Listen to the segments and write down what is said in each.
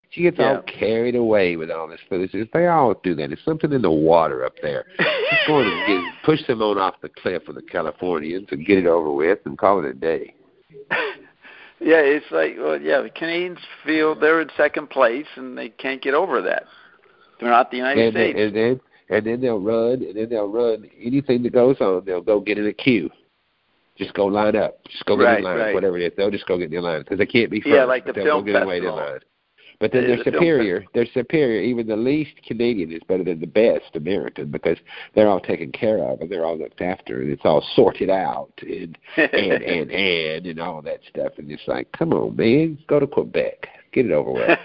She gets all carried away with all this foolishness. They all do that. There's something in the water up there. Just go and push them on off the cliff with the Californians and get it over with and call it a day. Yeah, it's like, the Canadians feel they're in second place and they can't get over that. They're not the United States. And then they'll run, anything that goes on, they'll go get in a queue. Just go line up. Just go get in line, whatever it is. They'll just go get in the line because they can't be first. Yeah, like the film festival. But then they're superior. They're superior. Even the least Canadian is better than the best American because they're all taken care of and they're all looked after and it's all sorted out and all that stuff. And it's like, come on, man, go to Quebec, get it over with.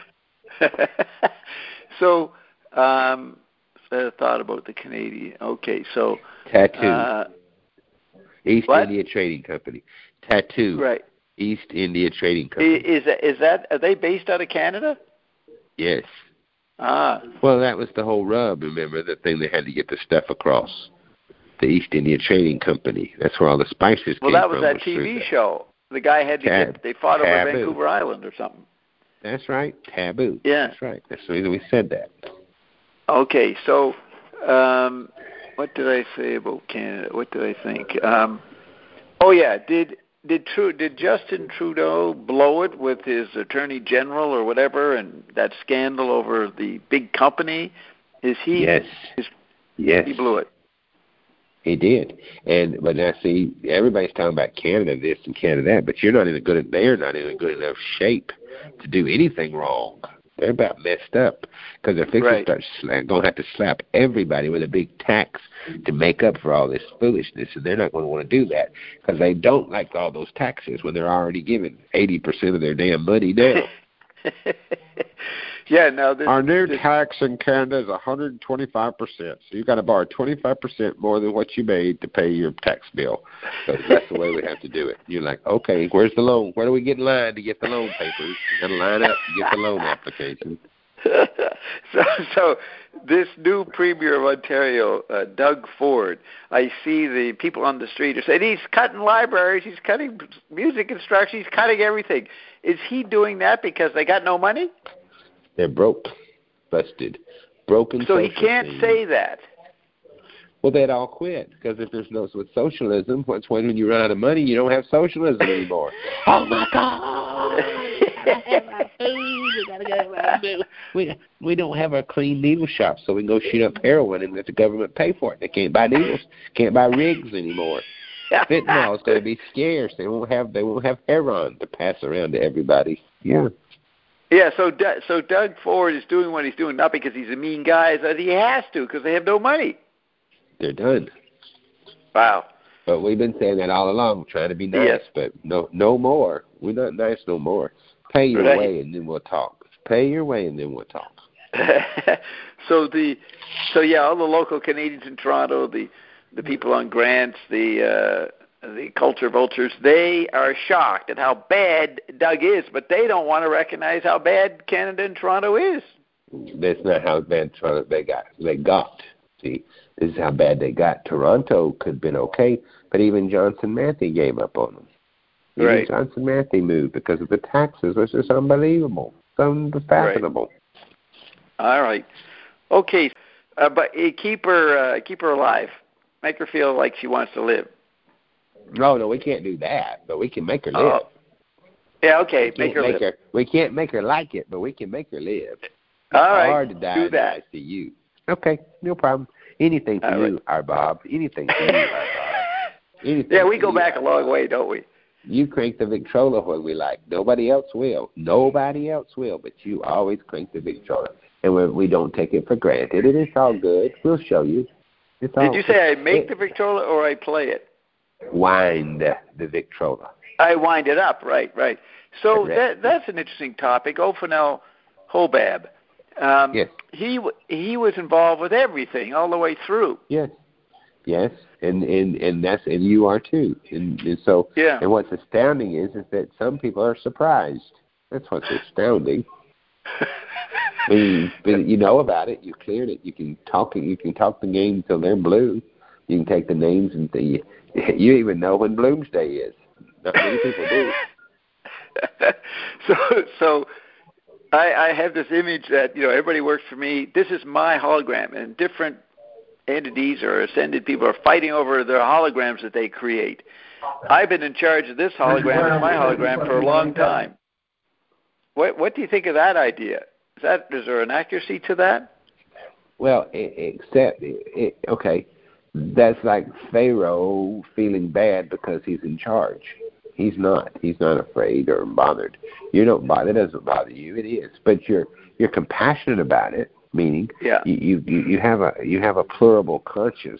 So, I thought about the Canadian. Okay, so Tattoo. East India Trading Company. Tattoo. Right. East India Trading Company. Is that are they based out of Canada? Yes. Ah. Well, that was the whole rub. Remember the thing they had to get the stuff across. The East India Trading Company. That's where all the spices came from. Well, that was that TV show. The guy had to they fought over Vancouver Island or something. That's right. Taboo. Yeah. That's right. That's the reason we said that. Okay, so what did I say about Canada? What did I think? Did Justin Trudeau blow it with his attorney general or whatever, and that scandal over the big company? Is he? Yes. Yes. He blew it. He did. But now see, everybody's talking about Canada this and Canada that, but they're not in a good enough shape to do anything wrong. They're about messed up because they're fixing to start going to have to slap everybody with a big tax to make up for all this foolishness, and they're not going to want to do that because they don't like all those taxes when they're already giving 80% of their damn money now. Our new tax in Canada is 125%. So you got to borrow 25% more than what you made to pay your tax bill. So that's the way we have to do it. You're like, okay, where's the loan? Where do we get in line to get the loan papers? You got to line up to get the loan application. So this new Premier of Ontario, Doug Ford, I see the people on the street are saying he's cutting libraries, he's cutting music instruction, he's cutting everything. Is he doing that because they got no money? They're broke, busted, broken. So he can't say that. Well, they'd all quit because if there's no with socialism, when you run out of money, you don't have socialism anymore. Oh my God! We gotta get our food. We don't have our clean needle shop, so we can go shoot up heroin and let the government pay for it. They can't buy needles, can't buy rigs anymore. Fentanyl is going to be scarce. They won't have heroin to pass around to everybody. Yeah. Yeah, so Doug Ford is doing what he's doing, not because he's a mean guy, but he has to because they have no money. They're done. Wow. But we've been saying that all along, trying to be nice, but no more. We're not nice no more. Pay your way and then we'll talk. Pay your way and then we'll talk. So all the local Canadians in Toronto, the people on grants, the culture vultures, they are shocked at how bad Doug is, but they don't want to recognize how bad Canada and Toronto is. That's not how bad Toronto they got. See, this is how bad they got. Toronto could have been okay, but even Johnson Matthey gave up on them. Even Johnson Matthey moved because of the taxes, which is unbelievable. It's unfathomable. All right. Okay. But keep her alive. Make her feel like she wants to live. No, we can't do that, but we can make her live. Yeah, okay, make her live. We can't make her like it, but we can make her live. All right, hard to die do that. in ICU. Okay, no problem. Anything for you, our Bob. Anything for you, our Bob. Anything we go back a long way, don't we? You crank the Victrola when we like. Nobody else will. But you always crank the Victrola. And we don't take it for granted. It is all good. We'll show you. Did you say I make the Victrola or I play it? Wind the Victrola. I wind it up, right. So that's an interesting topic. Ophanel Hobab. Yes. He was involved with everything all the way through. Yes, and you are too. And so and what's astounding is that some people are surprised. That's what's astounding. You know about it. You cleared it. You can talk the game till they're blue. You can take the names and you even know when Bloomsday is. Not many people do. So I have this image that, everybody works for me. This is my hologram, and different entities or ascended people are fighting over their holograms that they create. I've been in charge of this hologram and my hologram for a long time. What do you think of that idea? Is there an accuracy to that? Well, okay, that's like Pharaoh feeling bad because he's in charge. He's not. He's not afraid or bothered. You don't bother. It doesn't bother you. It is, but you're compassionate about it. Meaning, you have a plurable conscious,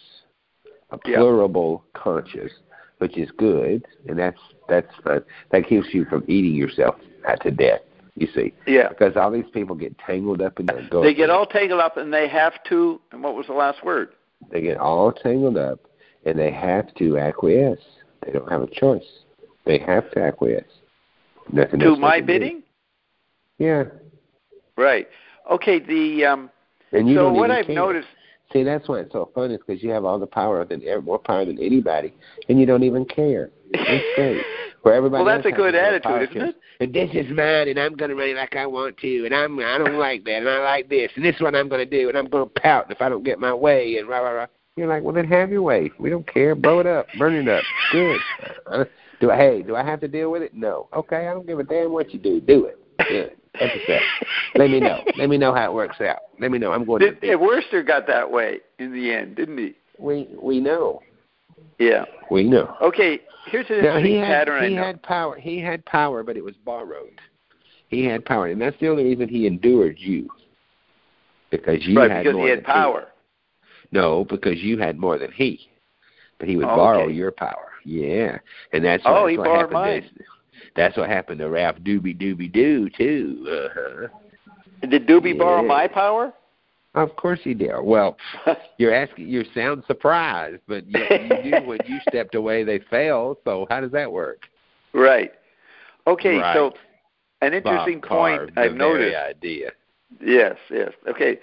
which is good, and that's fun. That keeps you from eating yourself to death. You see, because all these people get tangled up in that. They get all tangled up, and they have to. And what was the last word? They get all tangled up, and they have to acquiesce. They don't have a choice. They have to acquiesce. Nothing to my bidding? Yeah. Right. Okay. And you so don't what even I've care. noticed. See, that's why it's so fun. Is because you have all the power more power than anybody, and you don't even care. It's great. Where everybody well, that's a good attitude, isn't it? And this is mine, and I'm going to run it like I want to, and I don't like that, and I like this, and this is what I'm going to do, and I'm going to pout if I don't get my way, and rah rah rah. You're like, well, then have your way. We don't care. Blow it up, burn it up. Good. Do I have to deal with it? No. Okay, I don't give a damn what you do. Do it. Good. Let me know. Let me know how it works out. Let me know. I'm going to. Worcester got that way in the end, didn't he? We know. Yeah. We know. Okay, here's an interesting pattern. He had power. He had power, but it was borrowed. He had power, and that's the only reason he endured you. Because you had more. Because he had power. No, because you had more than he. But he would borrow your power. Yeah, and that's what borrowed mine. That's what happened to Ralph Doobie Doo too. Uh-huh. Did Doobie borrow my power? Of course he did. Well, you sound surprised, but you knew when you stepped away they fell. So how does that work? Right. Okay. Right. So an interesting point I've noticed. Idea. Yes. Okay.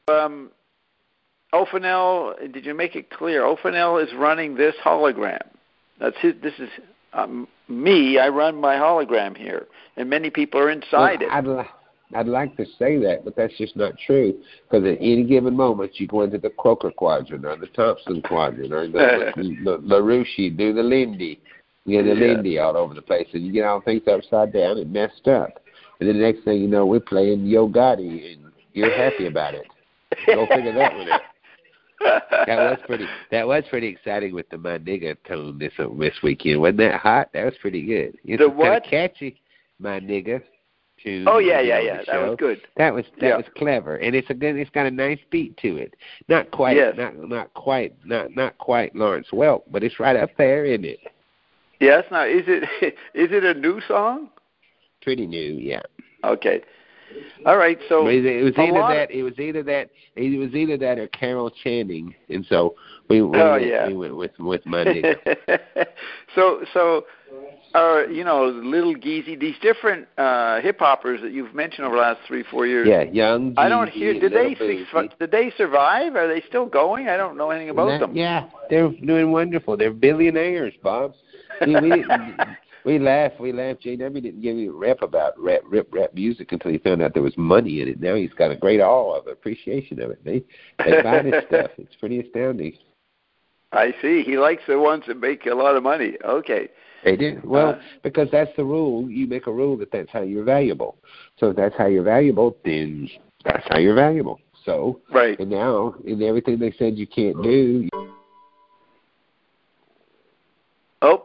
Ophanel, did you make it clear? Ophanel is running this hologram. That's his. This is me. I run my hologram here, and many people are inside it. I'd like to say that, but that's just not true. Because at any given moment, you go into the Croker quadrant or the Thompson quadrant or the LaRouche, do the Lindy. You get the Lindy all over the place, and you get all things upside down and messed up. And then the next thing you know, we're playing Yo Gotti, and you're happy about it. Go figure that one out. That was pretty exciting with the My Nigga tone this weekend. Wasn't that hot? That was pretty good. It's kind of catchy, My Nigga tune. Oh yeah. That was good. That was clever, and it's got a nice beat to it. Not quite not quite Lawrence Welk, but it's right up there, isn't it? Yes. Now is it a new song? Pretty new, yeah. Okay. All right, so it was either that or Carol Channing, and so we went with My Nigga. So Little Geezy, these different hip hoppers that you've mentioned over the last 3-4 years. Yeah, Young Geezy. I don't hear. Did they survive? Are they still going? I don't know anything about them. Yeah, they're doing wonderful. They're billionaires, Bob. We laughed. JW didn't give me a rap about rap music until he found out there was money in it. Now he's got a great awe of appreciation of it. They buy this stuff. It's pretty astounding. I see. He likes the ones that make a lot of money. Okay. They do. Well, because that's the rule. You make a rule that's how you're valuable. So if that's how you're valuable, then that's how you're valuable. So, right. And now, in everything they said you can't do. Oh.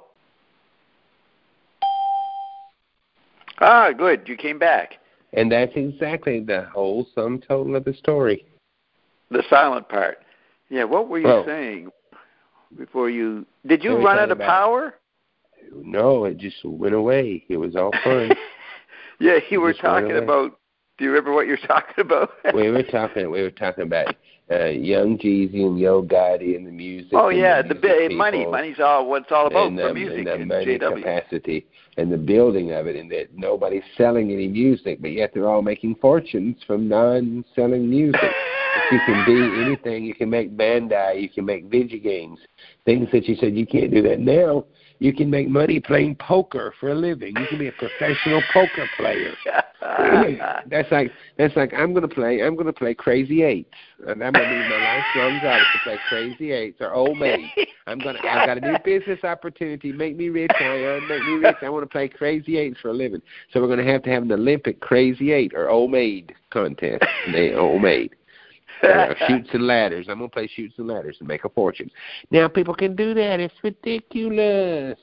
Good. You came back. And that's exactly the whole sum total of the story. The silent part. Yeah, what were you saying before you... Did you run out of power? No, it just went away. It was all fun. Yeah, you were talking about... Do you remember what you're talking about? we were talking about Young Jeezy and Yo Gotti and the music. Oh, yeah, the money. Money's what it's all about for music. And the money capacity and the building of it, and that nobody's selling any music, but yet they're all making fortunes from non-selling music. You can be anything. You can make Bandai. You can make video games. Things that you said you can't do that now. You can make money playing poker for a living. You can be a professional poker player. That's like I'm gonna play Crazy Eights, and I'm gonna be my lifelong job is to play Crazy Eights or Old Maid. I've got a new business opportunity. Make me rich, Ion. Make me rich. I want to play Crazy Eights for a living. So we're gonna have an Olympic Crazy Eight or Old Maid contest. Old Maid. Chutes and ladders. I'm going to play chutes and ladders and make a fortune. Now people can do that. It's ridiculous.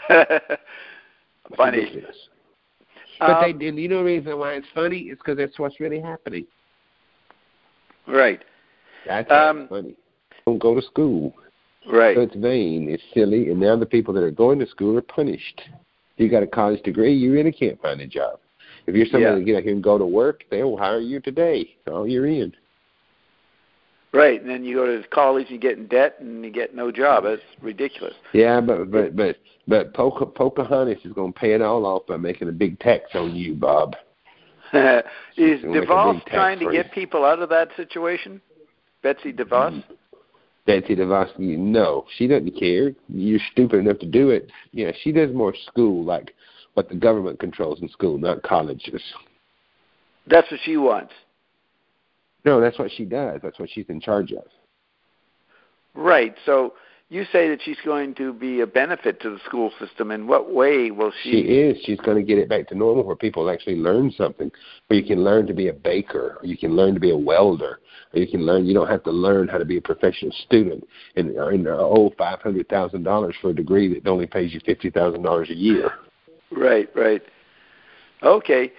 Funny. Ridiculous. But and you know the reason why it's funny? It's because that's what's really happening. Right. That's why it's funny. Don't go to school. Right. So it's vain. It's silly. And now the people that are going to school are punished. You got a college degree, you really can't find a job. If you're somebody that get out here and go to work, they'll hire you today. So you're in. Right, and then you go to college, you get in debt, and you get no job. That's ridiculous. Yeah, but Pocahontas is going to pay it all off by making a big tax on you, Bob. Is DeVos trying to get people out of that situation? Betsy DeVos? Betsy DeVos, no, she doesn't care. You're stupid enough to do it. Yeah, she does more school, like what the government controls in school, not colleges. That's what she wants. No, that's what she does. That's what she's in charge of. Right. So you say that she's going to be a benefit to the school system. In what way will she? She is. She's going to get it back to normal where people actually learn something. Where you can learn to be a baker, or you can learn to be a welder, or you can learn. You don't have to learn how to be a professional student and owe $500,000 for a degree that only pays you $50,000 a year. Right. Right. Okay.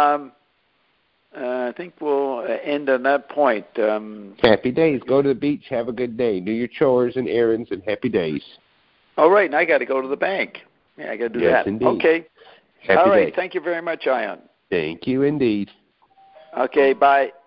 I think we'll end on that point. Happy days. Go to the beach. Have a good day. Do your chores and errands and happy days. All right. And I got to go to the bank. Yeah, I got to do that. Indeed. Okay. Happy all right. day. Thank you very much, Ion. Thank you indeed. Okay. Bye.